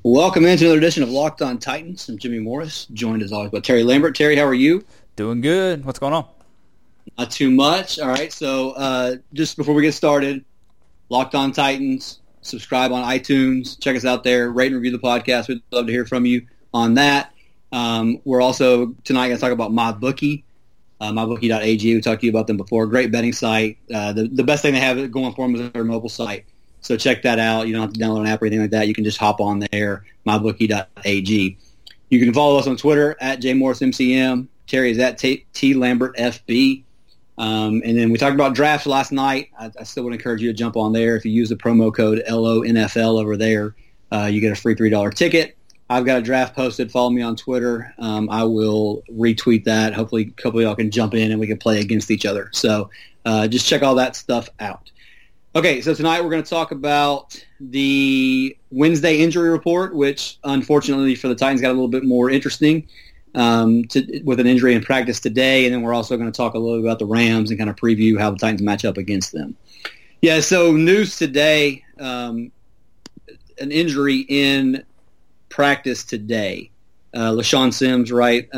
Welcome into another edition of Locked On Titans. I'm Jimmy Morris, joined as always by Terry Lambert. Terry, how are you? Doing good. What's going on? Not too much. All right, so just before we get started, Locked On Titans, subscribe on iTunes. Check us out there. Rate and review the podcast. We'd love to hear from you on that. We're also tonight going to talk about MyBookie, MyBookie.ag. We talked to you about them before. Great betting site. The best thing they have going for them is their mobile site. So check that out. You don't have to download an app or anything like that. You can just hop on there, mybookie.ag. You can follow us on Twitter at JMorrisMCM. Terry is at TLambertFB. And then we talked about drafts last night. I still would encourage you to jump on there. If you use the promo code LONFL over there, you get a free $3 ticket. I've got a draft posted. Follow me on Twitter. I will retweet that. Hopefully a couple of y'all can jump in and we can play against each other. So just check all that stuff out. Okay, so tonight we're going to talk about the Wednesday injury report, which unfortunately for the Titans got a little bit more interesting with an injury in practice today, and then we're also going to talk a little about the Rams and kind of preview how the Titans match up against them. Yeah, so news today, an injury in practice today. LaShawn Sims,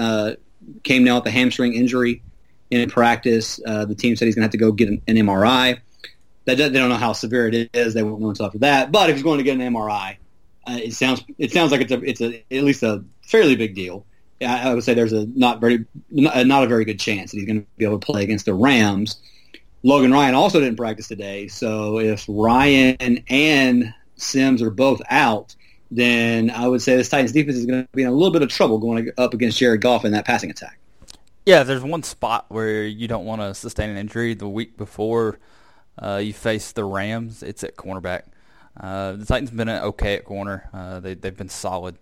came down with a hamstring injury in practice. The team said he's going to have to go get an MRI. They don't know how severe it is. They won't know until after that. But if he's going to get an MRI, it sounds like it's at least a fairly big deal. I would say there's not a very good chance that he's going to be able to play against the Rams. Logan Ryan also didn't practice today. So if Ryan and Sims are both out, then I would say this Titans defense is going to be in a little bit of trouble going up against Jared Goff in that passing attack. Yeah, there's one spot where you don't want to sustain an injury. The week before you face the Rams, it's at cornerback. The Titans have been okay at corner. They've been solid.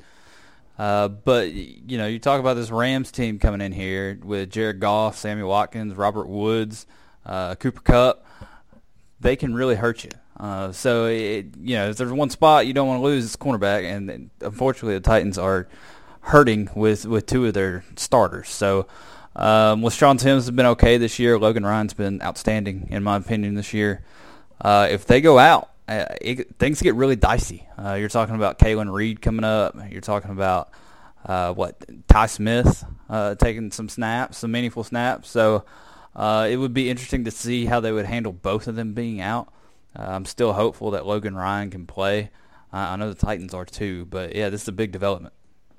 But, you talk about this Rams team coming in here with Jared Goff, Sammy Watkins, Robert Woods, Cooper Kupp. They can really hurt you. So, if there's one spot you don't want to lose, it's cornerback. And unfortunately, the Titans are hurting with two of their starters. So, LaShawn Sims has been okay this year. Logan Ryan's been outstanding, in my opinion, this year. If they go out, things get really dicey. You're talking about Kalen Reed coming up. You're talking about, Ty Smith taking some meaningful snaps. So it would be interesting to see how they would handle both of them being out. I'm still hopeful that Logan Ryan can play. I know the Titans are too, but, yeah, this is a big development.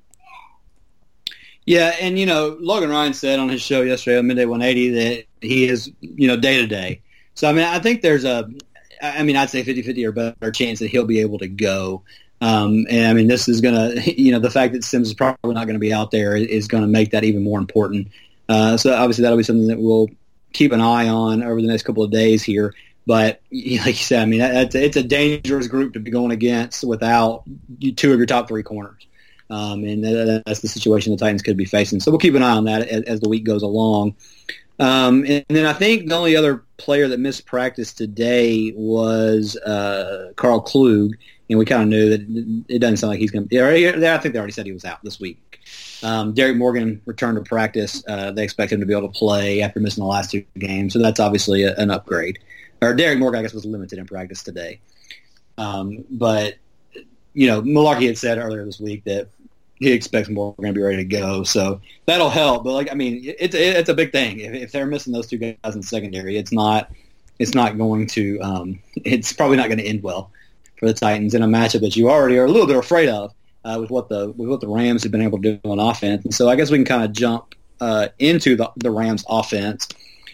Yeah, and, Logan Ryan said on his show yesterday on Midday 180 that he is, day-to-day. So, I think there's I'd say 50-50 or better chance that he'll be able to go. This is going to, the fact that Sims is probably not going to be out there is going to make that even more important. So, obviously, that'll be something that we'll keep an eye on over the next couple of days here. But, like you said, it's a dangerous group to be going against without two of your top three corners. And that's the situation the Titans could be facing. So we'll keep an eye on that as the week goes along. And then I think the only other player that missed practice today was Carl Klug, and we kind of knew that it doesn't sound like he's going to. I think they already said he was out this week. Derek Morgan returned to practice. They expect him to be able to play after missing the last two games, so that's obviously an upgrade. Or Derek Morgan, I guess, was limited in practice today. But Mularkey had said earlier this week that he expects Morgan to be ready to go, so that'll help. But it's a big thing. If they're missing those two guys in the secondary, it's probably not going to end well for the Titans in a matchup that you already are a little bit afraid of with what the Rams have been able to do on offense. And so I guess we can kind of jump into the Rams offense.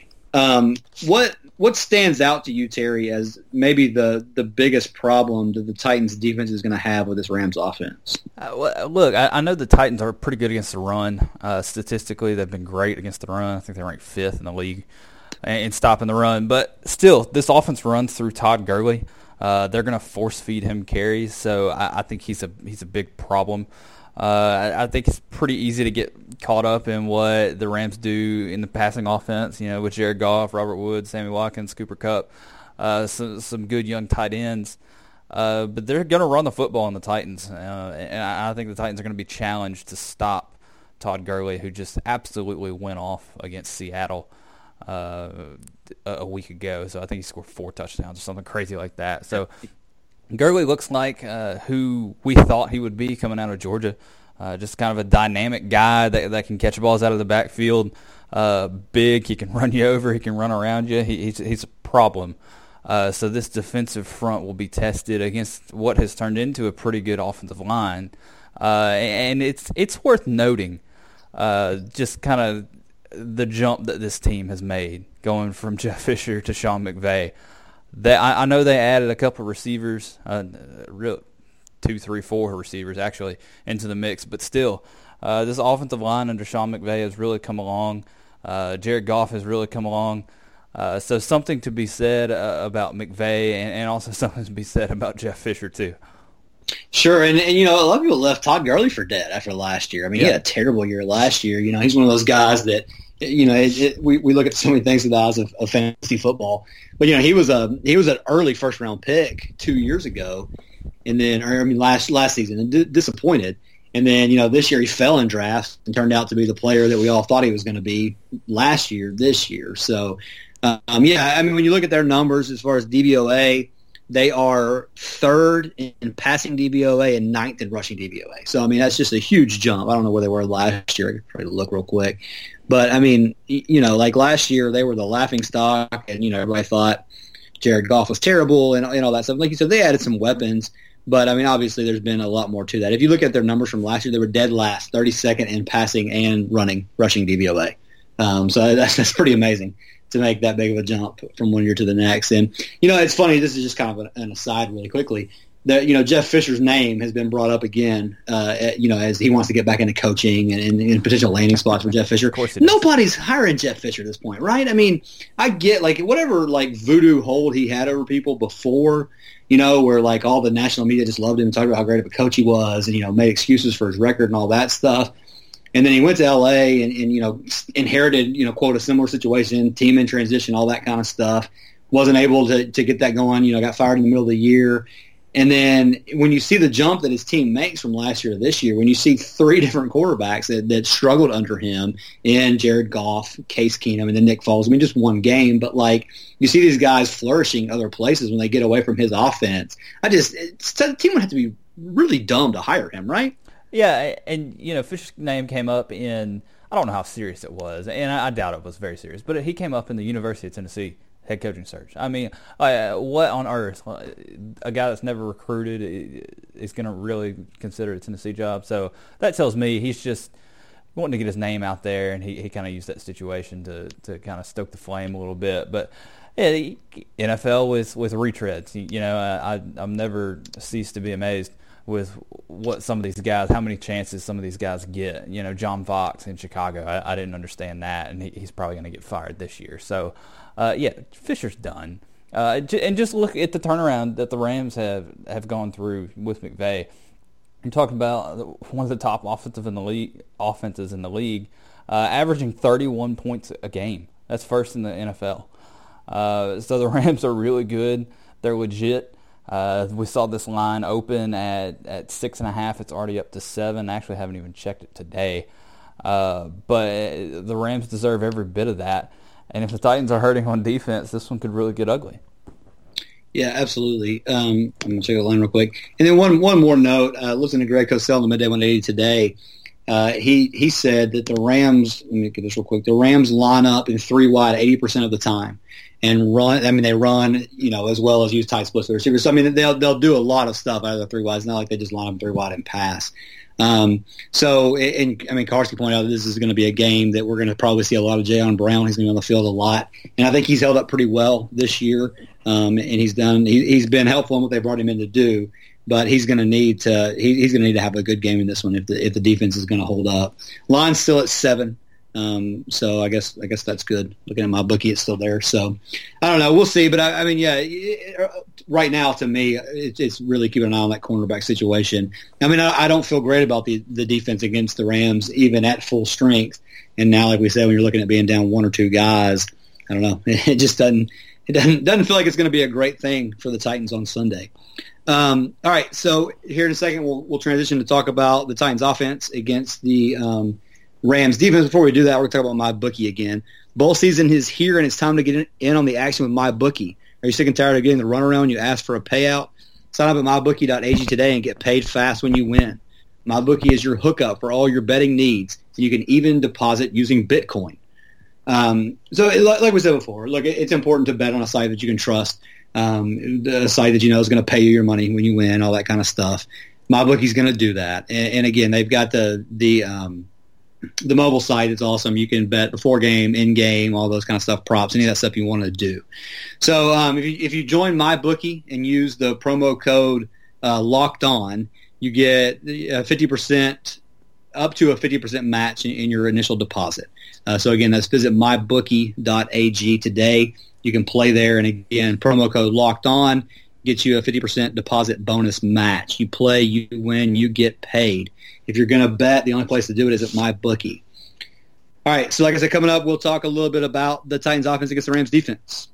What stands out to you, Terry, as maybe the biggest problem that the Titans' defense is going to have with this Rams offense? Look, I know the Titans are pretty good against the run. Statistically, they've been great against the run. I think they're ranked 5th in the league in stopping the run. But still, this offense runs through Todd Gurley. They're going to force feed him carries, so I think he's a big problem. I think it's pretty easy to get caught up in what the Rams do in the passing offense, with Jared Goff, Robert Woods, Sammy Watkins, Cooper Kupp, some good young tight ends. But they're going to run the football on the Titans, and I think the Titans are going to be challenged to stop Todd Gurley, who just absolutely went off against Seattle a week ago. So I think he scored 4 touchdowns or something crazy like that. So Gurley looks like who we thought he would be coming out of Georgia. Just kind of a dynamic guy that can catch balls out of the backfield. Big, he can run you over, he can run around you. He's a problem. So this defensive front will be tested against what has turned into a pretty good offensive line. And it's worth noting just kind of the jump that this team has made going from Jeff Fisher to Sean McVay. I know they added a couple of receivers, 2, 3, 4 receivers actually into the mix, but still, this offensive line under Sean McVay has really come along. Jared Goff has really come along. So something to be said about McVay, and also something to be said about Jeff Fisher too. Sure, and a lot of people left Todd Gurley for dead after last year. I mean, He had a terrible year last year. He's one of those guys that we look at so many things with the eyes of fantasy football. But he was an early first round pick 2 years ago, and then last season, and disappointed. And then this year he fell in drafts and turned out to be the player that we all thought he was going to be last year. This year, so when you look at their numbers as far as DVOA, they are third in passing DVOA and ninth in rushing DVOA. So, that's just a huge jump. I don't know where they were last year. I could probably look real quick. But, like last year, they were the laughingstock, and, everybody thought Jared Goff was terrible and all that stuff. Like you said, they added some weapons. But, obviously there's been a lot more to that. If you look at their numbers from last year, they were dead last, 32nd in passing and rushing DVOA. So that's pretty amazing to make that big of a jump from one year to the next. And, it's funny, this is just kind of an aside really quickly, that, Jeff Fisher's name has been brought up again, as he wants to get back into coaching and potential landing spots for Jeff Fisher. Of course Nobody's hiring Jeff Fisher at this point, right? I get, whatever, voodoo hold he had over people before, where, all the national media just loved him and talked about how great of a coach he was and, made excuses for his record and all that stuff. And then he went to L.A. and inherited, quote, a similar situation, team in transition, all that kind of stuff. Wasn't able to get that going, got fired in the middle of the year. And then when you see the jump that his team makes from last year to this year, when you see three different quarterbacks that struggled under him in Jared Goff, Case Keenum, and then Nick Foles, just one game, but you see these guys flourishing other places when they get away from his offense. The team would have to be really dumb to hire him, right? Yeah, and Fisher's name came up in, I don't know how serious it was, and I doubt it was very serious, but he came up in the University of Tennessee head coaching search. What on earth? A guy that's never recruited is going to really consider a Tennessee job. So that tells me he's just wanting to get his name out there, and he kind of used that situation to kind of stoke the flame a little bit. But yeah, NFL with retreads. I'm never ceased to be amazed with what some of these guys, how many chances some of these guys get. John Fox in Chicago, I didn't understand that, and he's probably going to get fired this year. So, Fisher's done. And just look at the turnaround that the Rams have gone through with McVay. You're talking about one of the top offenses in the league, averaging 31 points a game. That's first in the NFL. So the Rams are really good. They're legit. We saw this line open at 6.5. It's already up to 7. I actually haven't even checked it today. But the Rams deserve every bit of that. And if the Titans are hurting on defense, this one could really get ugly. Yeah, absolutely. I'm going to check the line real quick. And then one more note. Listening to Greg Cosell on the Midday 180 today, he said that the Rams, let me get this real quick, the Rams line up in 3 wide 80% of the time. And run, they run, as well as use tight splits for the receivers. So, they'll do a lot of stuff out of the 3 wide. It's not like they just line up 3 wide and pass. Karski pointed out that this is going to be a game that we're going to probably see a lot of Jayon Brown. He's going to be on the field a lot. And I think he's held up pretty well this year. And he's been helpful in what they brought him in to do. But he's going to need to have a good game in this one if the defense is going to hold up. Line's still at 7. So I guess that's good. Looking at my bookie, it's still there. So I don't know. We'll see. But right now to me, it's really keeping an eye on that cornerback situation. I don't feel great about the defense against the Rams, even at full strength. And now, like we said, when you're looking at being down 1 or 2 guys, I don't know. It just doesn't feel like it's going to be a great thing for the Titans on Sunday. All right. So here in a second, we'll transition to talk about the Titans offense against the Rams defense. Before we do that, we're going to talk about my bookie again. Bowl season is here, and it's time to get in on the action with my bookie. Are you sick and tired of getting the runaround when you ask for a payout? Sign up at mybookie.ag today and get paid fast when you win. MyBookie is your hookup for all your betting needs, and you can even deposit using Bitcoin. Like we said before, look, it's important to bet on a site that you can trust, a site that you know is going to pay you your money when you win, all that kind of stuff. MyBookie's going to do that, and again, they've got the mobile site. It's awesome. You can bet before game, in game, all those kind of stuff, props, any of that stuff you want to do. So if you join MyBookie and use the promo code Locked On, you get 50%, up to a 50% match in your initial deposit. So again, that's visit mybookie.ag today. You can play there, and again, promo code Locked On gets you a 50% deposit bonus match. You play, you win, you get paid. If you're going to bet, the only place to do it is at MyBookie. All right, so like I said, coming up, we'll talk a little bit about the Titans' offense against the Rams' defense.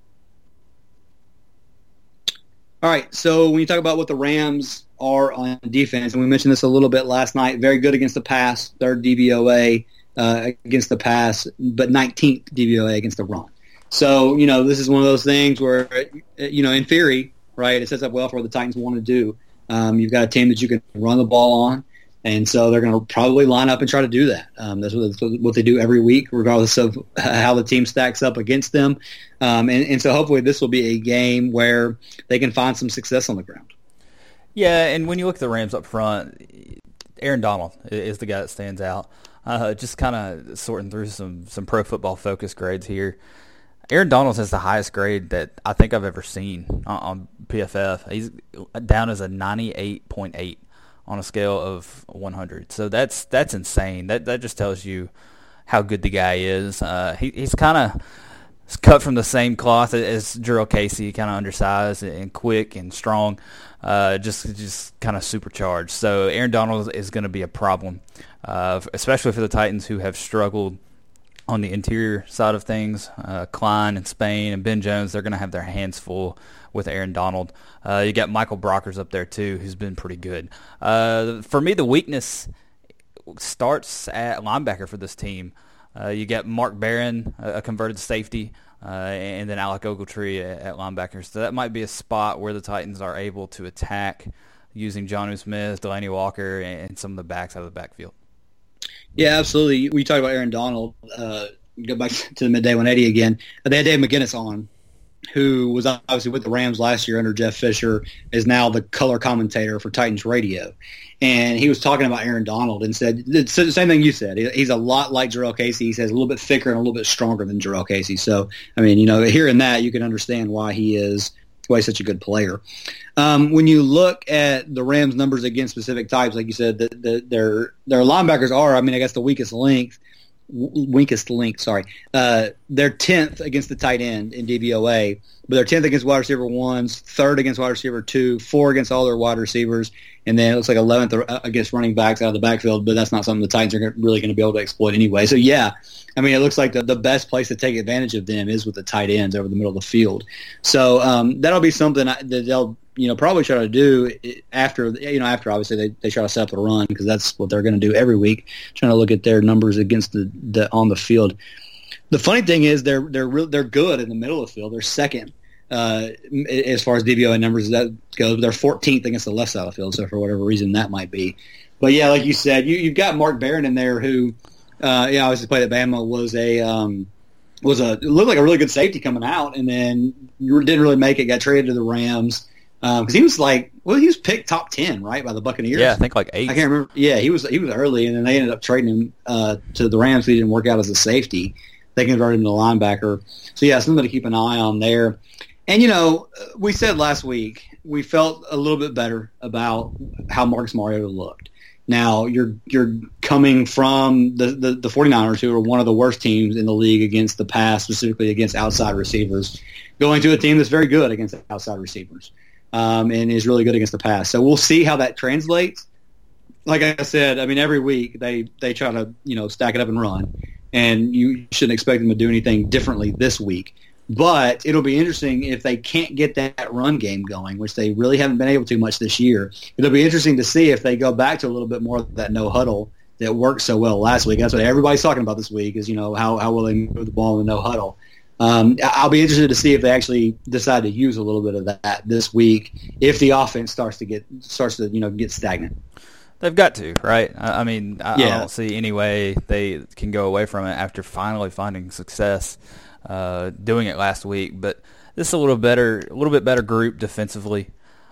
All right, so when you talk about what the Rams are on defense, and we mentioned this a little bit last night, very good against the pass, third DVOA against the pass, but 19th DVOA against the run. So, this is one of those things where, in theory, right, it sets up well for what the Titans want to do. You've got a team that you can run the ball on, and so they're going to probably line up and try to do that. That's what they do every week, regardless of how the team stacks up against them. And so hopefully this will be a game where they can find some success on the ground. Yeah, and when you look at the Rams up front, Aaron Donald is the guy that stands out. Just kind of sorting through some Pro Football Focus grades here. Aaron Donald has the highest grade that I think I've ever seen on PFF. He's down as a 98.8 on a scale of 100. So that's insane. That just tells you how good the guy is. He's kind of cut from the same cloth as Jurrell Casey, kind of undersized and quick and strong, just kind of supercharged. So Aaron Donald is going to be a problem, especially for the Titans, who have struggled on the interior side of things. Klein and Spain and Ben Jones, they're going to have their hands full with Aaron Donald. You got Michael Brockers up there too, who's been pretty good. For me, the weakness starts at linebacker for this team. You got Mark Barron, a converted safety, and then Alec Ogletree at linebacker. So that might be a spot where the Titans are able to attack using Jonnu Smith, Delanie Walker, and some of the backs out of the backfield. Yeah, absolutely. We talked about Aaron Donald. Go back to the Midday 180 again. They had Dave McGinnis on, who was obviously with the Rams last year under Jeff Fisher, is now the color commentator for Titans Radio. And he was talking about Aaron Donald and said the same thing you said. He's a lot like Jurrell Casey. He says a little bit thicker and a little bit stronger than Jurrell Casey. So, I mean, hearing that, you can understand why he's such a good player. When you look at the Rams' numbers against specific types, like you said, their linebackers are, I guess, the weakest link. They're 10th against the tight end in DVOA, but they're 10th against wide receiver ones, 3rd against wide receiver 2, 4 against all their wide receivers, and then it looks like 11th against running backs out of the backfield, but that's not something the Titans are really going to be able to exploit anyway. So, yeah, it looks like the best place to take advantage of them is with the tight ends over the middle of the field. So that'll be something that they'll probably try to do after obviously they try to set up the run, because that's what they're going to do every week, trying to look at their numbers against the on the field. The funny thing is they're good in the middle of the field. They're second as far as DVOA numbers that goes. They're 14th against the left side of the field, so for whatever reason that might be. But yeah, like you said, you've got Mark Barron in there who obviously played at Bama, looked like a really good safety coming out, and then didn't really make it, got traded to the Rams. Because he was picked top 10, right, by the Buccaneers. Yeah, I think like 8. I can't remember. Yeah, he was early, and then they ended up trading him to the Rams. He didn't work out as a safety. They converted him to linebacker. So yeah, something to keep an eye on there. And we said last week we felt a little bit better about how Marcus Mariota looked. Now you're coming from the 49ers, who are one of the worst teams in the league against the pass, specifically against outside receivers, going to a team that's very good against outside receivers. And is really good against the pass. So we'll see how that translates. Like I said, every week they try to, stack it up and run, and you shouldn't expect them to do anything differently this week. But it'll be interesting if they can't get that run game going, which they really haven't been able to much this year. It'll be interesting to see if they go back to a little bit more of that no huddle that worked so well last week. That's what everybody's talking about this week is, how will they move the ball in the no huddle. I'll be interested to see if they actually decide to use a little bit of that this week if the offense starts to get stagnant. They've got to, right? I mean, I don't see any way they can go away from it after finally finding success doing it last week. But this is a little bit better group defensively.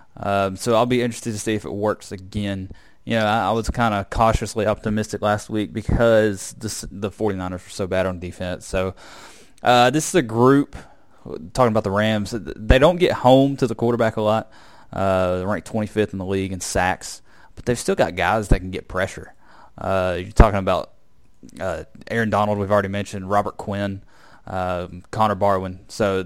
So I'll be interested to see if it works again. I was kind of cautiously optimistic last week because the 49ers were so bad on defense. So this is a group, talking about the Rams, they don't get home to the quarterback a lot. They're ranked 25th in the league in sacks. But they've still got guys that can get pressure. You're talking about Aaron Donald, we've already mentioned, Robert Quinn, Connor Barwin. So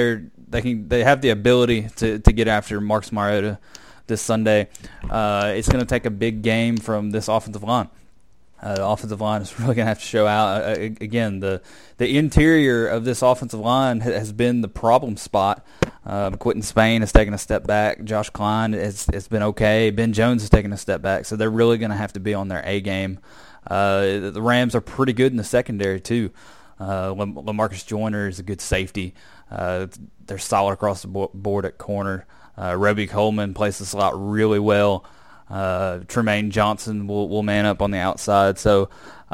they have the ability to get after Marcus Mariota this Sunday. It's going to take a big game from this offensive line. The offensive line is really going to have to show out. Again, the interior of this offensive line has been the problem spot. Quentin Spain has taken a step back. Josh Klein has been okay. Ben Jones has taken a step back. So they're really going to have to be on their A game. The Rams are pretty good in the secondary too. LaMarcus Joyner is a good safety. They're solid across the board at corner. Roby Coleman plays the slot really well. Tremaine Johnson will man up on the outside. So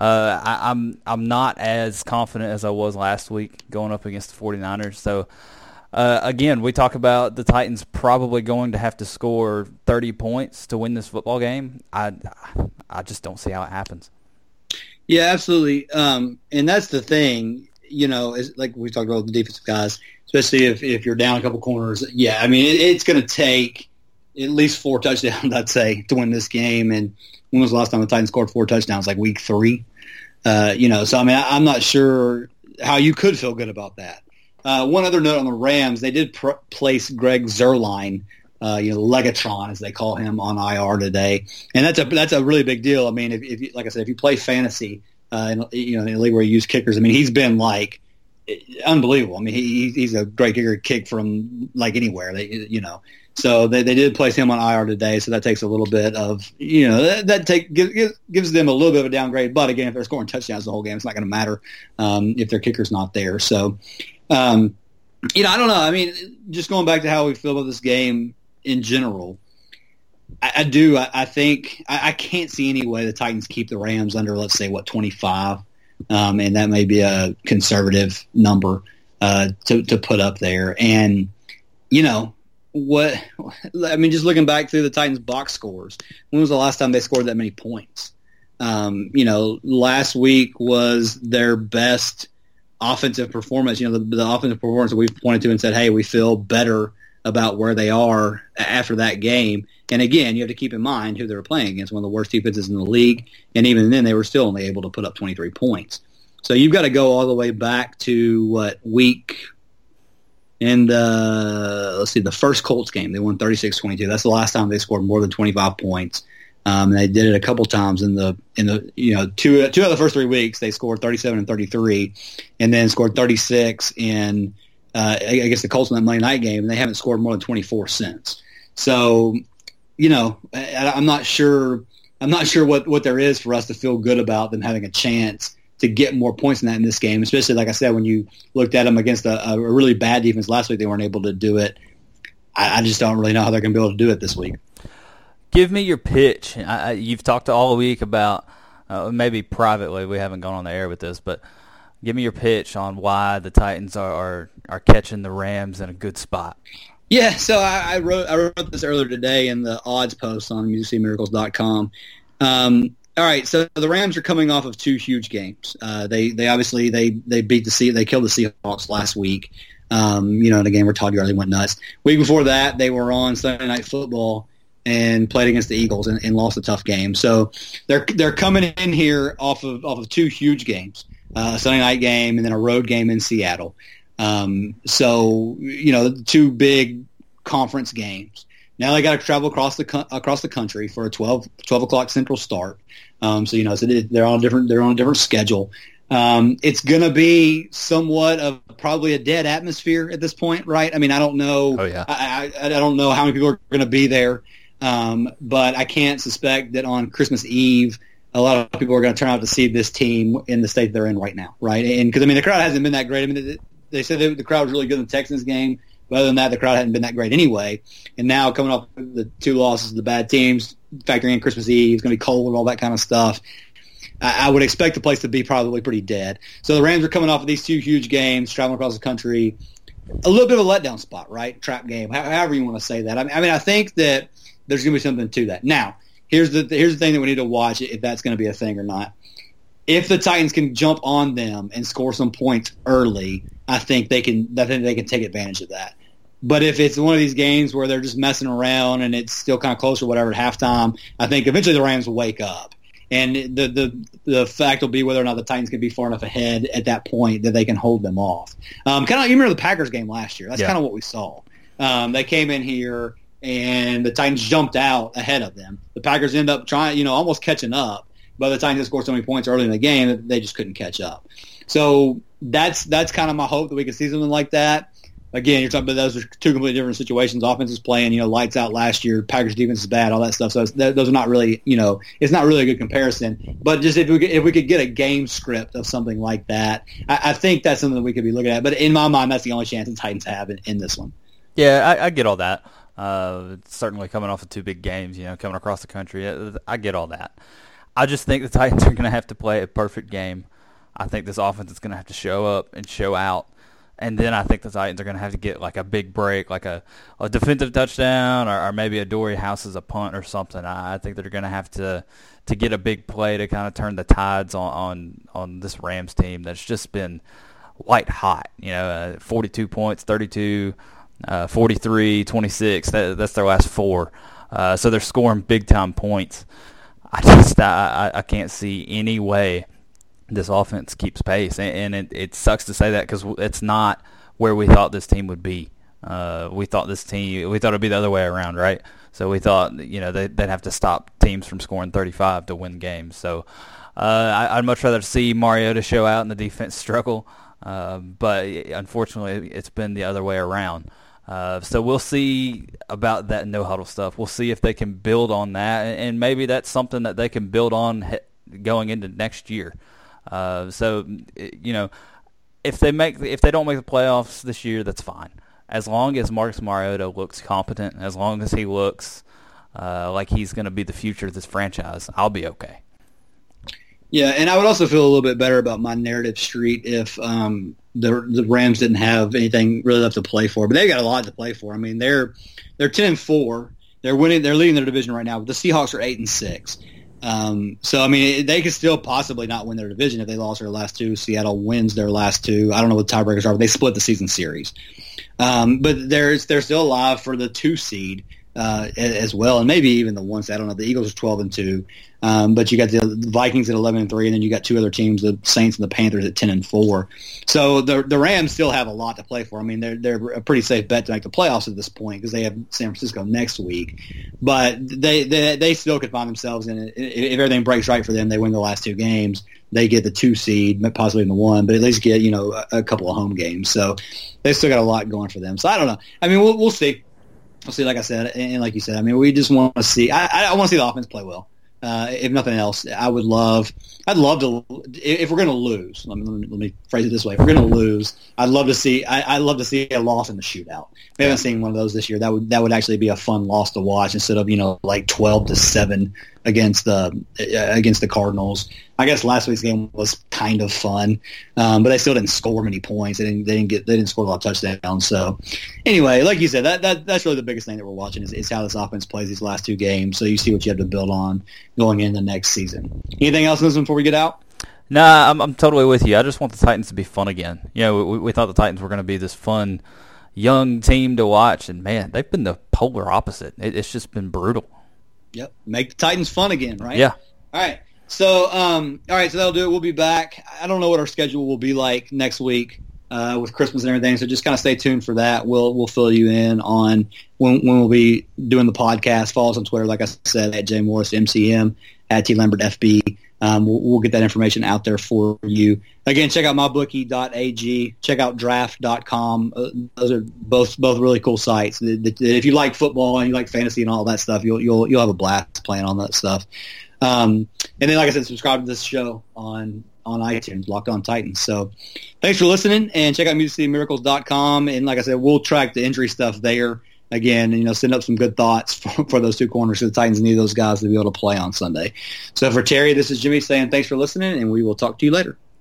I'm not as confident as I was last week going up against the 49ers. So again, we talk about the Titans probably going to have to score 30 points to win this football game. I just don't see how it happens. Yeah, absolutely. And that's the thing, is like we talked about the defensive guys, especially if you're down a couple corners. Yeah, I mean, it's going to take at least 4 touchdowns, I'd say, to win this game. And when was the last time the Titans scored 4 touchdowns? Like week 3. So I mean, I'm not sure how you could feel good about that. One other note on the Rams, they did place Greg Zuerlein, Legatron as they call him, on IR today, and that's a really big deal. I mean, if like I said, if you play fantasy, in a league where you use kickers, I mean, he's been like unbelievable. I mean, he's a great kicker, kick from like anywhere. So they did place him on IR today, so that takes a little bit of gives them a little bit of a downgrade. But again, if they're scoring touchdowns the whole game, it's not going to matter if their kicker's not there. So. I don't know. I mean, just going back to how we feel about this game in general, I think I can't see any way the Titans keep the Rams under, let's say, 25, and that may be a conservative number to put up there. And just looking back through the Titans' box scores, when was the last time they scored that many points? Last week was their best offensive performance, the offensive performance that we've pointed to and said, hey, we feel better about where they are after that game. And again, you have to keep in mind who they were playing against, one of the worst defenses in the league. And even then, they were still only able to put up 23 points. So you've got to go all the way back to week and let's see, the first Colts game. They won 36-22. That's the last time they scored more than 25 points. They did it a couple times in the two out of the first 3 weeks. They scored 37 and 33, and then scored 36 in I guess the Colts in that Monday night game, and they haven't scored more than 24 since. So, I'm not sure what there is for us to feel good about them having a chance to get more points than that in this game. Especially, like I said, when you looked at them against a really bad defense last week, they weren't able to do it. I just don't really know how they're going to be able to do it this week. Give me your pitch. You've talked all week about, maybe privately, we haven't gone on the air with this, but give me your pitch on why the Titans are catching the Rams in a good spot. Yeah, so I wrote this earlier today in the odds post on musicmiracles.com. All right, so the Rams are coming off of 2 huge games. They obviously they beat they killed the Seahawks last week. In a game where Todd Gurley went nuts. Week before that, they were on Sunday Night Football and played against the Eagles and lost a tough game. So they're coming in here off of 2 huge games, a Sunday night game and then a road game in Seattle. 2 big conference games. Now they got to travel across the country for a 12 o'clock Central start. So they're on a different schedule. It's going to be somewhat of probably a dead atmosphere at this point, right? I mean, I don't know. Oh yeah. I don't know how many people are going to be there. But I can't suspect that on Christmas Eve, a lot of people are going to turn out to see this team in the state they're in right now, right? And because, the crowd hasn't been that great. they said the crowd was really good in the Texans game. But other than that, the crowd hadn't been that great anyway. And now coming off the 2 losses to the bad teams, factoring in Christmas Eve, it's going to be cold and all that kind of stuff. I would expect the place to be probably pretty dead. So the Rams are coming off of these 2 huge games, traveling across the country. A little bit of a letdown spot, right? Trap game, however you want to say that. I mean, I think that there's going to be something to that. Now, here's the thing that we need to watch if that's going to be a thing or not. If the Titans can jump on them and score some points early, I think they can take advantage of that. But if it's one of these games where they're just messing around and it's still kind of close or whatever at halftime, I think eventually the Rams will wake up. And the fact will be whether or not the Titans can be far enough ahead at that point that they can hold them off. Kind of, you remember the Packers game last year? That's kind of what we saw. They came in here and the Titans jumped out ahead of them. The Packers end up trying, almost catching up. But the Titans scored so many points early in the game that they just couldn't catch up. So that's kind of my hope that we can see something like that. Again, you're talking about those are 2 completely different situations. Offense is playing, lights out last year. Packers defense is bad, all that stuff. So those are not really, it's not really a good comparison. But just if we could get a game script of something like that, I think that's something that we could be looking at. But in my mind, that's the only chance the Titans have in this one. Yeah, I get all that. Certainly coming off of 2 big games, coming across the country, I get all that. I just think the Titans are going to have to play a perfect game. I think this offense is going to have to show up and show out. And then I think the Titans are going to have to get like a big break, like a defensive touchdown or maybe a Dory House's a punt or something. I think they're going to have to get a big play to kind of turn the tides on this Rams team that's just been white hot. 42 points, 32, 43, 26. That's their last 4. So they're scoring big-time points. I can't see any way this offense keeps pace, and it sucks to say that because it's not where we thought this team would be. We thought it'd be the other way around, right? So we thought, they'd have to stop teams from scoring 35 to win games. So I'd much rather see Mariota show out and the defense struggle, but unfortunately, it's been the other way around. So we'll see about that no-huddle stuff. We'll see if they can build on that, and maybe that's something that they can build on going into next year. If they don't make the playoffs this year, that's fine. As long as Marcus Mariota looks competent, as long as he looks like he's going to be the future of this franchise, I'll be okay. Yeah, and I would also feel a little bit better about my narrative street if the Rams didn't have anything really left to play for. But they got a lot to play for. I mean, they're 10-4. They're winning. They're leading their division right now. But the Seahawks are 8-6. So I mean, they could still possibly not win their division if they lost their last 2. Seattle wins their last 2. I don't know what the tiebreakers are, but they split the season series. But they're still alive for the 2 seed as well, and maybe even the 1 seed. I don't know. The Eagles are 12-2. But you got the Vikings at 11-3, and then you got 2 other teams, the Saints and the Panthers at 10-4. So the Rams still have a lot to play for. I mean, they're a pretty safe bet to make the playoffs at this point because they have San Francisco next week. But they still could find themselves in it. If everything breaks right for them, they win the last 2 games. They get the 2 seed, possibly in the 1, but at least get a couple of home games. So they still got a lot going for them. So I don't know. I mean, we'll see. We'll see. Like I said, and like you said, I mean, we just want to see. I want to see the offense play well. If nothing else, I'd love to. If we're going to lose, let me phrase it this way: if we're going to lose, I'd love to see a loss in the shootout. We haven't seen one of those this year. That would actually be a fun loss to watch instead of like 12-7 against the Cardinals. I guess last week's game was kind of fun, but they still didn't score many points. They didn't score a lot of touchdowns. So anyway, like you said, that's really the biggest thing that we're watching is how this offense plays these last 2 games. So you see what you have to build on going into next season. Anything else in this one before we get out? Nah, I'm totally with you. I just want the Titans to be fun again. We thought the Titans were going to be this fun young team to watch, and man, they've been the polar opposite. It's just been brutal. Yep, make the Titans fun again, right? Yeah. All right. So, so that'll do it. We'll be back. I don't know what our schedule will be like next week with Christmas and everything, so just kind of stay tuned for that. We'll fill you in on when we'll be doing the podcast. Follow us on Twitter, like I said, at JMorrisMCM, at TLambertFB. We'll get that information out there for you. Again, check out mybookie.ag. Check out draft.com. Those are both really cool sites. If you like football and you like fantasy and all that stuff, you'll have a blast playing on that stuff. And then, like I said, subscribe to this show on on iTunes, Locked On Titans. So thanks for listening, and check out MusicCityMiracles.com. And like I said, we'll track the injury stuff there again, and send up some good thoughts for those two corners. The Titans need those guys to be able to play on Sunday. So for Terry, this is Jimmy saying thanks for listening, and we will talk to you later.